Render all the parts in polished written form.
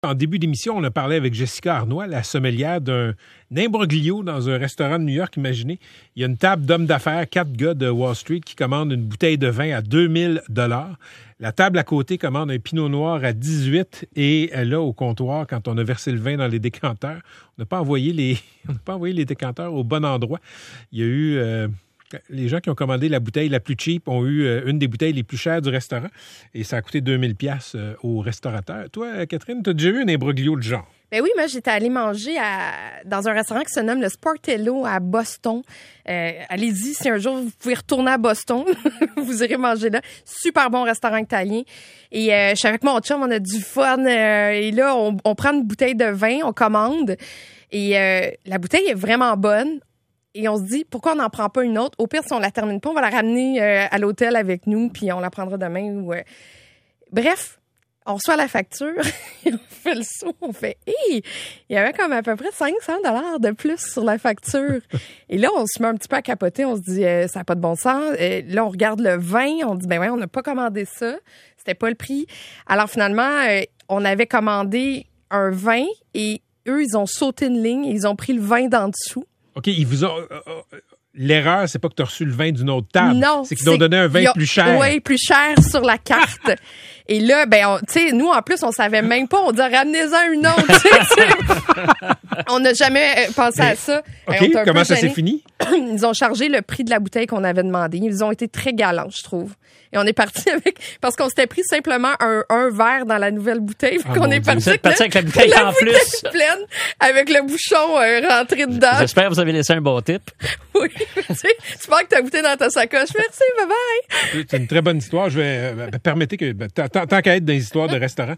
En début d'émission, on a parlé avec Jessica Arnois, la sommelière d'un imbroglio dans un restaurant de New York. Imaginez, il y a une table d'hommes d'affaires, 4 gars de Wall Street qui commandent une bouteille de vin à 2000 $. La table à côté commande un pinot noir à 18 et là, au comptoir, quand on a versé le vin dans les décanteurs, on n'a pas envoyé les décanteurs au bon endroit. Il y a eu... les gens qui ont commandé la bouteille la plus cheap ont eu une des bouteilles les plus chères du restaurant et ça a coûté 2000 $ au restaurateur. Toi, Catherine, tu as déjà eu un imbroglio de genre? Ben oui, moi, j'étais allée manger dans un restaurant qui se nomme le Sportello à Boston. Allez-y, si un jour vous pouvez retourner à Boston, vous irez manger là. Super bon restaurant italien. Et je suis avec mon chum, on a du fun. Et là, on prend une bouteille de vin, on commande. Et la bouteille est vraiment bonne. Et on se dit, pourquoi on n'en prend pas une autre? Au pire, si on la termine pas, on va la ramener à l'hôtel avec nous, puis on la prendra demain. Bref, on reçoit la facture, on fait le saut, on fait « Hey! » Il y avait comme à peu près 500 $ de plus sur la facture. Et là, on se met un petit peu à capoter, on se dit ça n'a pas de bon sens. Et là, on regarde le vin, on dit « Ben ouais, on n'a pas commandé ça, c'était pas le prix. » Alors finalement, on avait commandé un vin et eux, ils ont sauté une ligne et ils ont pris le vin d'en dessous. OK, ils vous ont... L'erreur, c'est pas que tu as reçu le vin d'une autre table. Non. C'est qu'ils t'ont donné un vin plus cher. Oui, plus cher sur la carte. Et là, tu sais, nous, en plus, on savait même pas. On dit, ramenez-en une autre. On n'a jamais pensé à ça. OK, comment ça s'est fini? Ils ont chargé le prix de la bouteille qu'on avait demandé. Ils ont été très galants, je trouve. Et on est parti avec... Parce qu'on s'était pris simplement un verre dans la nouvelle bouteille. On est parti avec la bouteille en plus. Pleine, avec le bouchon rentré dedans. J'espère que vous avez laissé un bon tip. Oui. Tu penses que t'as goûté dans ta sacoche. Merci, bye-bye. C'est une très bonne histoire. Je vais permettez que tant qu'à être dans les histoires de restaurants,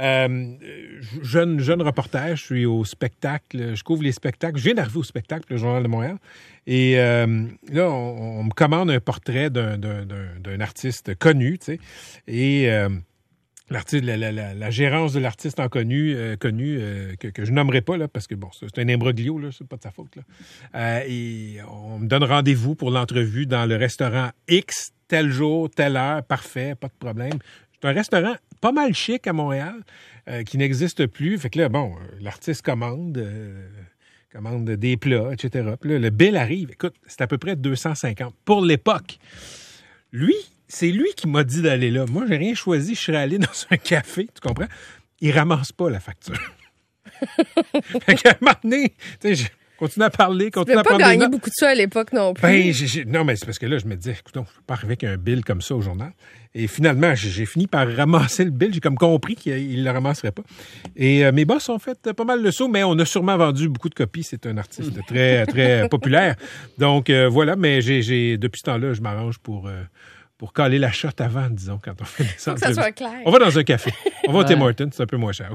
jeune reporter, je suis au spectacle, je couvre les spectacles. Je viens d'arriver au spectacle, le Journal de Montréal. Et là, on me commande un portrait d'un artiste connu, tu sais. Et l'artiste, la gérance de l'artiste connu que je nommerai pas là, parce que bon, c'est un imbroglio là, c'est pas de sa faute là. Et on me donne rendez-vous pour l'entrevue dans le restaurant X, tel jour, telle heure, parfait, pas de problème. C'est un restaurant pas mal chic à Montréal, qui n'existe plus. Fait que là, bon, l'artiste commande des plats, etc. Puis là, le bill arrive. Écoute, c'est à peu près 250 pour l'époque. C'est lui qui m'a dit d'aller là. Moi, j'ai rien choisi. Je serais allé dans un café, tu comprends? Il ramasse pas la facture. Fait qu'à un moment donné, tu sais, continue à parler, continue à prendre des notes. Tu n'as pas gagné beaucoup de ça à l'époque non plus. Non, mais c'est parce que là, je me disais, écoute, je peux pas arriver avec un bill comme ça au journal. Et finalement, j'ai fini par ramasser le bill. J'ai comme compris qu'il le ramasserait pas. Et mes boss ont fait pas mal le saut, mais on a sûrement vendu beaucoup de copies. C'est un artiste très, très populaire. Donc, voilà. Mais depuis ce temps-là, je m'arrange pour caler la shot avant, disons, quand on fait des entrevues. Faut que ça soit clair. On va dans un café. On va au Tim Hortons, c'est un peu moins cher.